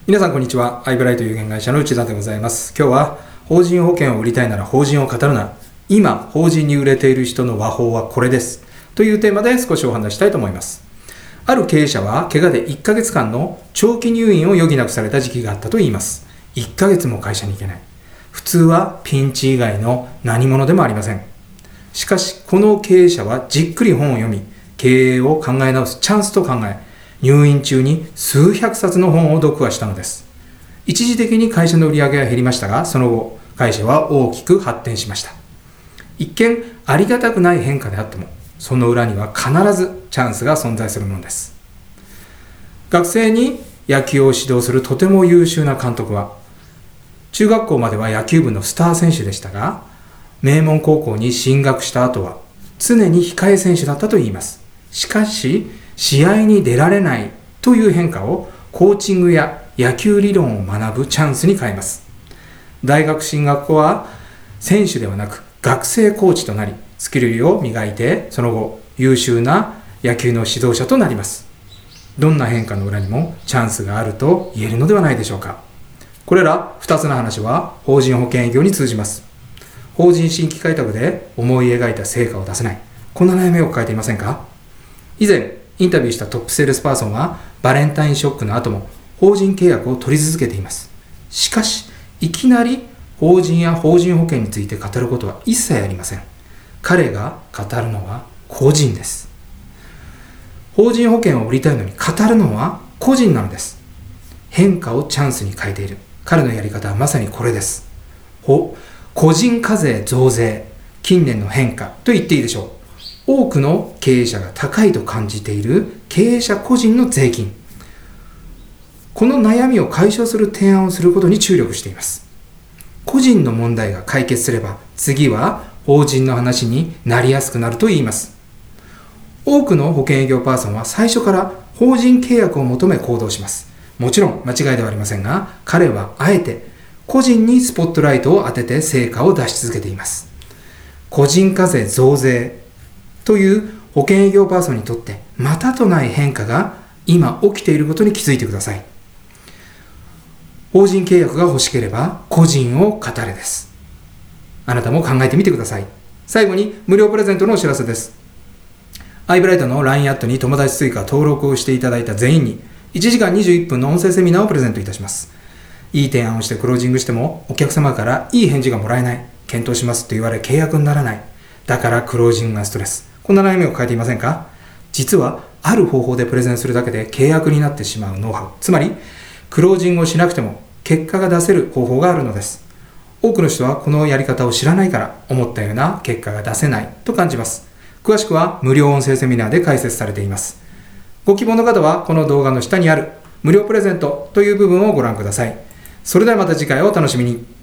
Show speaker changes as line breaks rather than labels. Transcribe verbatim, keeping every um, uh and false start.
皆さんこんにちは。アイブライト有限会社の内田でございます。今日は法人保険を売りたいなら法人を語るな、今法人に売れている人の話法はこれですというテーマで少しお話したいと思います。ある経営者は怪我でいっかげつかんの長期入院を余儀なくされた時期があったといいます。いっかげつも会社に行けない。普通はピンチ以外の何者でもありません。しかしこの経営者はじっくり本を読み、経営を考え直すチャンスと考え、入院中に数百冊の本を読破したのです。一時的に会社の売り上げは減りましたが、その後会社は大きく発展しました。一見ありがたくない変化であっても、その裏には必ずチャンスが存在するものです。学生に野球を指導するとても優秀な監督は、中学校までは野球部のスター選手でしたが、名門高校に進学した後は常に控え選手だったといいます。しかし試合に出られないという変化をコーチングや野球理論を学ぶチャンスに変えます。大学進学後は選手ではなく学生コーチとなり、スキルを磨いて、その後優秀な野球の指導者となります。どんな変化の裏にもチャンスがあると言えるのではないでしょうか。これらふたつの話は法人保険営業に通じます。法人新規開拓で思い描いた成果を出せない、こんな悩みを抱えていませんか？以前インタビューしたトップセールスパーソンはバレンタインショックの後も法人契約を取り続けています。しかしいきなり法人や法人保険について語ることは一切ありません。彼が語るのは個人です。法人保険を売りたいのに語るのは個人なのです。変化をチャンスに変えている彼のやり方はまさにこれです。ほ個人課税増税、近年の変化と言っていいでしょう。多くの経営者が高いと感じている経営者個人の税金、この悩みを解消する提案をすることに注力しています。個人の問題が解決すれば、次は法人の話になりやすくなると言います。多くの保険営業パーソンは最初から法人契約を求め行動します。もちろん間違いではありませんが、彼はあえて個人にスポットライトを当てて成果を出し続けています。個人課税増税という保険営業パーソンにとってまたとない変化が今起きていることに気づいてください。法人契約が欲しければ個人を語れです。あなたも考えてみてください。最後に無料プレゼントのお知らせです。アイブライトの ライン アットに友達追加登録をしていただいた全員にいちじかんにじゅういっぷんの音声セミナーをプレゼントいたします。いい提案をしてクロージングしてもお客様からいい返事がもらえない、検討しますと言われ契約にならない、だからクロージングがストレス、こんな悩みを抱えていませんか？実はある方法でプレゼンするだけで契約になってしまうノウハウ、つまりクロージングをしなくても結果が出せる方法があるのです。多くの人はこのやり方を知らないから思ったような結果が出せないと感じます。詳しくは無料音声セミナーで解説されています。ご希望の方はこの動画の下にある無料プレゼントという部分をご覧ください。それではまた次回をお楽しみに。